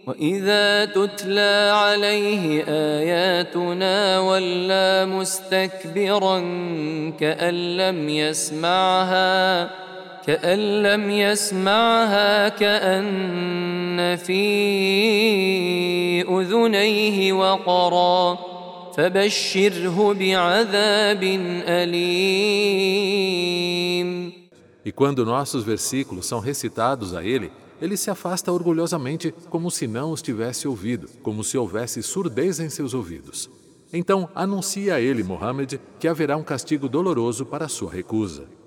وإذا تتلى عليه آياتنا ولى مستكبرا كأن لم يسمعها كأن في أذنيه وقرا فبشره بعذاب أليم. E quando nossos versículos são recitados a ele, ele se afasta orgulhosamente como se não os tivesse ouvido, como se houvesse surdez em seus ouvidos. Então, anuncia a ele, Muhammad, que haverá um castigo doloroso para a sua recusa.